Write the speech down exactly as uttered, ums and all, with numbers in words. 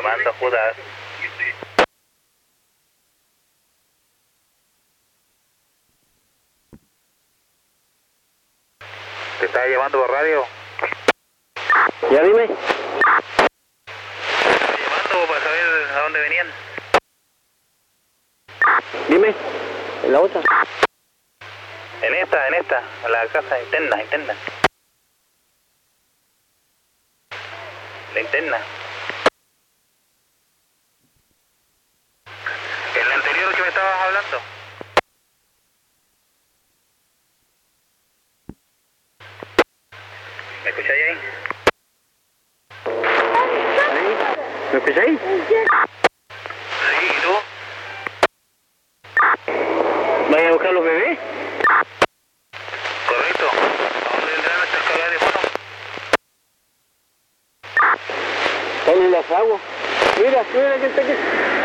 llamando, Judas. ¿Te estaba llamando por radio? Ya dime. Te estaba llamando para saber a dónde venían. Dime. ¿En la otra? En esta, en esta, en la casa interna, interna. La interna. ¿En la anterior que me estabas hablando? ¿Me escucháis ahí? ¿Ahí? ¿Me escucháis? Sí, ¿y tú? ¿Vaya a buscar los bebés? Correcto. ¿A dónde vendrán nuestras cargas de fono? Están en las aguas. Mira, mira que está aquí.